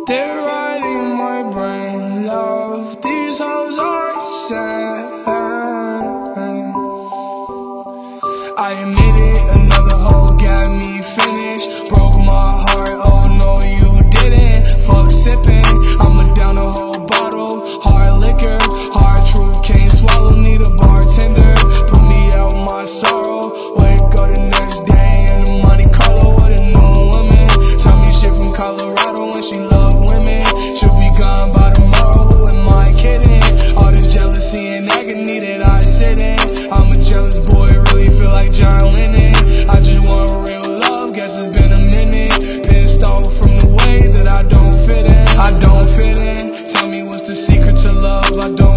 They're riding my brain, love. These hoes are sad. I admit it, another hoe got me finished. Broke my heart, oh no you didn't. Fuck sipping, I'ma down a whole bottle. Hard liquor, hard truth, can't swallow. Need a bartender, put me out my sorrow. Wake up the next day in the Monte Carlo with a new woman. Tell me shit from Colorado and she love women. She'll be gone by tomorrow, who am I kidding? All this jealousy and agony that I sit in. I'm a jealous boy, really feel like John Lennon. I just want real love, guess it's been a minute. Pissed off from the way that I don't fit in. I don't fit in. Tell me what's the secret to love, I don't